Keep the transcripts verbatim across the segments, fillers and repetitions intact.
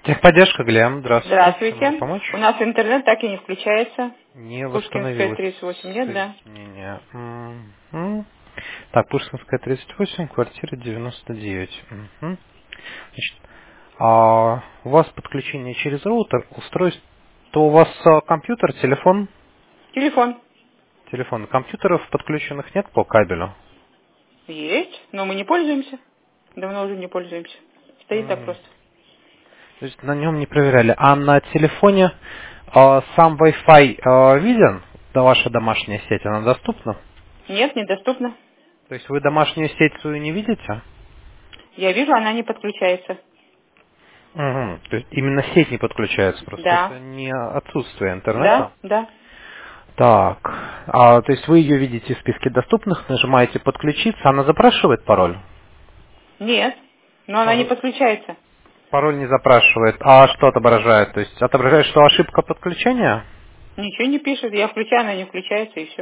Техподдержка, Глеб, здравствуйте. Чем могу Здравствуйте. помочь? У нас интернет так и не включается. Не Пушкинская восстановилось тридцать восемь, нет, да? соединение. Мгм. Так, Пушкинская тридцать восемь, квартира девяносто девять. Мгм. Значит, а у вас подключение через роутер, устройство, то у вас а, компьютер, телефон, Телефон телефон. Компьютеров подключенных нет по кабелю. есть, но мы не пользуемся. Давно уже не пользуемся. Стоит так Мгм. просто. То есть на нем не проверяли. А на телефоне а, сам Wi-Fi а, виден? Да, ваша домашняя сеть, она доступна? Нет, недоступно. То есть вы домашнюю сеть свою не видите? Я вижу, она не подключается. Мгм. То есть именно сеть не подключается, просто Да, это не отсутствие интернета. да, да. Так, а, то есть вы ее видите в списке доступных, нажимаете подключиться, она запрашивает пароль? Нет, но она не А, подключается. Пароль не запрашивает. А что отображает? То есть отображает, что ошибка подключения? Ничего не пишет. Я включаю, она не включается, и все.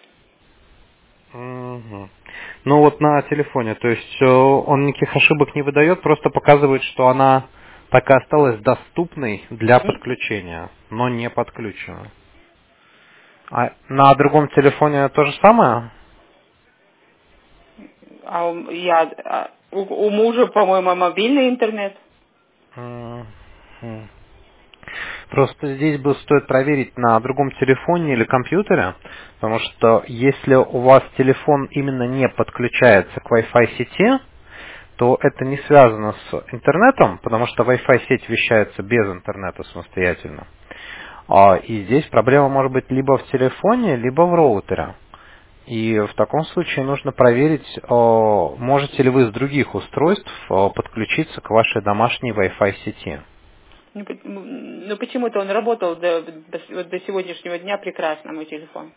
Мгм. Ну вот на телефоне, то есть э, он никаких ошибок не выдает, просто показывает, что она так и осталась доступной для подключения, но не подключена. А на другом телефоне то же самое? А у, я, а у, у мужа, по-моему, мобильный интернет. Мгм. Просто здесь бы стоит проверить на другом телефоне или компьютере, потому что если у вас телефон именно не подключается к Wi-Fi сети, то это не связано с интернетом, потому что Wi-Fi сеть вещается без интернета самостоятельно. А, И здесь проблема может быть либо в телефоне, либо в роутере. И в таком случае нужно проверить, о, можете ли вы с других устройств о, подключиться к вашей домашней Wi-Fi сети. Ну, по- ну, почему-то он работал до, до, вот до сегодняшнего дня прекрасно, мой телефон.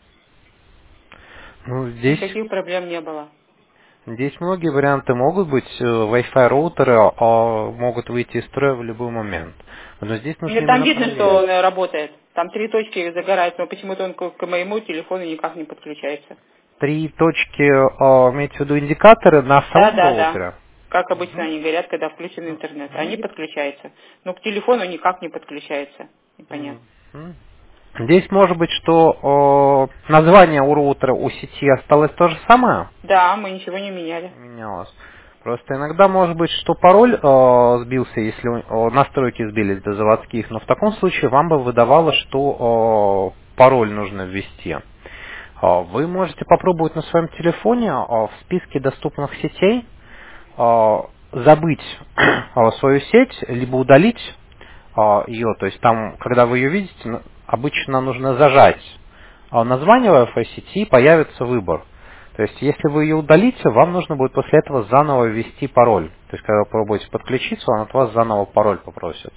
Ну, здесь, Никаких проблем не было. здесь многие варианты могут быть. Э, Wi-Fi роутеры а, могут выйти из строя в любой момент. Но здесь нужно Мне там именно видно, что проверить. он э, работает. Там три точки загораются, но почему-то он к, к моему телефону никак не подключается. Три точки, а, имеете в виду индикаторы на Да, самом да, да. роутере? Как обычно Мгм. они горят, когда включен интернет. Они Ну, подключаются. Но к телефону никак не подключается. Непонятно. Мгм. Здесь может быть, что о, название у роутера у сети осталось то же самое? Да, мы ничего не меняли. Менялось. Просто иногда может быть, что пароль э, сбился, если у- о, настройки сбились до заводских, но в таком случае вам бы выдавало, что о, пароль нужно ввести. А, Вы можете попробовать на своем телефоне а, в списке доступных сетей а, забыть а, свою сеть, либо удалить а, ее. То есть там, когда вы ее видите, н- обычно нужно зажать а, название Wi-Fi сети, и появится выбор. То есть если вы ее удалите, вам нужно будет после этого заново ввести пароль. То есть когда вы попробуете подключиться, он от вас заново пароль попросит.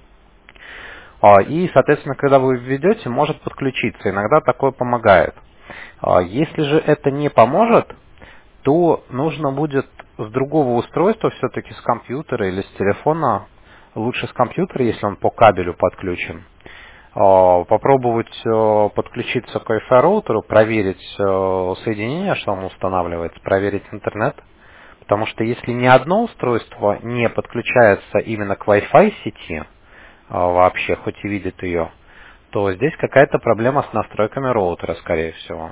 А, И, соответственно, когда вы введете, может подключиться. Иногда такое помогает. А, Если же это не поможет, то нужно будет с другого устройства, все-таки с компьютера или с телефона, лучше с компьютера, если он по кабелю подключен, а, попробовать э, подключиться к Wi-Fi роутеру, проверить э, соединение, что он устанавливает, проверить интернет. Потому что если ни одно устройство не подключается именно к Wi-Fi сети, а, вообще, хоть и видит ее, то здесь какая-то проблема с настройками роутера, скорее всего.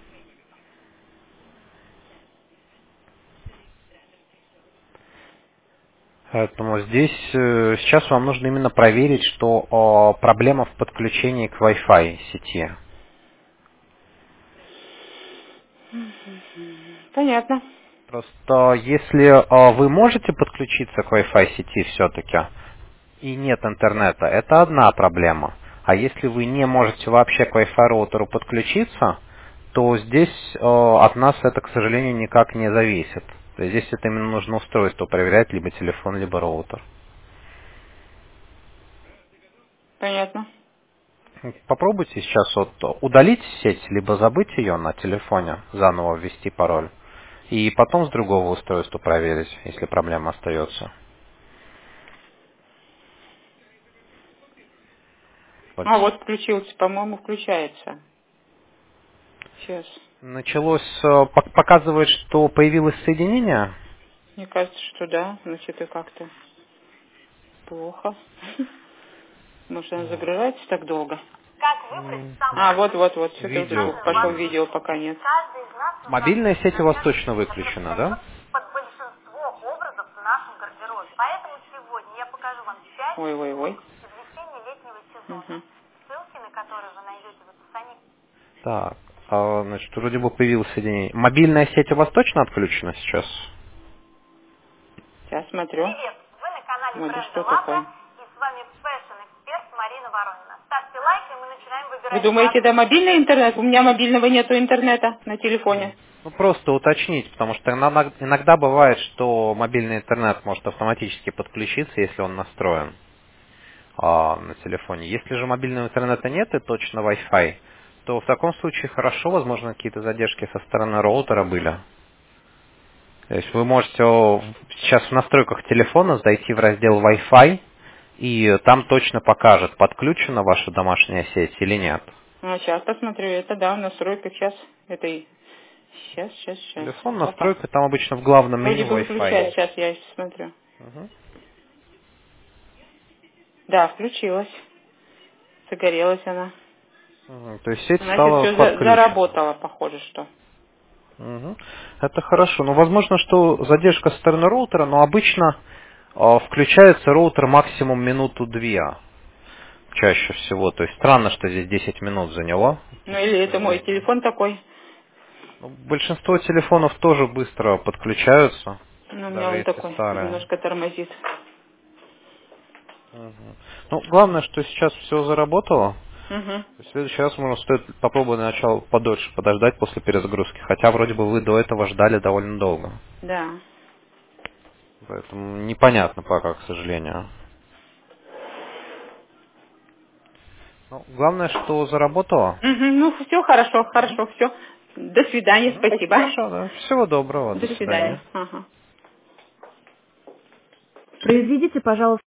Поэтому здесь э, сейчас вам нужно именно проверить, что о, проблема в подключении к Wi-Fi сети. Понятно. Просто если э, вы можете подключиться к Wi-Fi сети все-таки и нет интернета, это одна проблема. А если вы не можете вообще к Wi-Fi роутеру подключиться, то здесь э, от нас это, к сожалению, никак не зависит. То есть здесь это именно нужно устройство проверять, либо телефон, либо роутер. Понятно. Попробуйте сейчас вот удалить сеть, либо забыть ее на телефоне, заново ввести пароль, и потом с другого устройства проверить, если проблема остается. Вот. А вот включился, по-моему, включается. Сейчас. Началось, э, пок- показывает, что появилось соединение. Мне кажется, что да. Значит, и как-то. Плохо. Может, она загружается так долго? Как выбрать самый А, вот, вот, вот, все Видео. тоже пошел видео, пока нет. Каждый из нас Мобильная сеть у вас точно выключена, да? под большинство образов в нашем гардеробе. Поэтому сегодня я покажу вам пять Ой, ой, ой. из весенне-летнего сезона, Угу. ссылки на которые вы найдете в описании. Так, а, значит, вроде бы появилось соединение. Мобильная сеть у вас точно отключена сейчас? Сейчас смотрю. Привет! Вы на канале Ой, да бренда что Лабра, такое? и с вами фэшн-эксперт Марина Воронина. Ставьте лайк, и мы начинаем выбирать... Вы думаете, это мобильный интернет? У меня мобильного нету интернета на телефоне. Ну, просто уточнить, потому что иногда, иногда бывает, что мобильный интернет может автоматически подключиться, если он настроен а, на телефоне. Если же мобильного интернета нет и точно Wi-Fi, то в таком случае хорошо, возможно, какие-то задержки со стороны роутера были. То есть вы можете о, сейчас в настройках телефона зайти в раздел Wi-Fi, и там точно покажет, подключена ваша домашняя сеть или нет. А, сейчас посмотрю. Это да, в настройках сейчас. Это и... Сейчас, сейчас, сейчас. Телефон, Опа. настройка, там обычно в главном Вроде меню бы включать. Wi-Fi. Сейчас я смотрю. Мгм. Да, включилась. Загорелась она. Мгм. То есть сеть Значит, стала все подключена. заработало, похоже, что. Мгм. Это хорошо. Но возможно, что задержка со стороны роутера, но обычно э, включается роутер максимум минуту-две. Чаще всего. То есть странно, что здесь десять минут заняло. Ну или это мой телефон такой. Ну, большинство телефонов тоже быстро подключаются, Ну, у меня даже он если такой, старые. немножко тормозит. Мгм. Ну, главное, что сейчас все заработало. Угу. В следующий раз, может, стоит попробовать начало подольше подождать после перезагрузки. Хотя вроде бы вы до этого ждали довольно долго. Да. Поэтому непонятно пока, к сожалению. Ну, главное, что заработало. Угу. Ну, все хорошо, хорошо, все. До свидания, Мгм. спасибо. Хорошо, да. Всего доброго. До До свидания. свидания. Ага. Произведите, пожалуйста,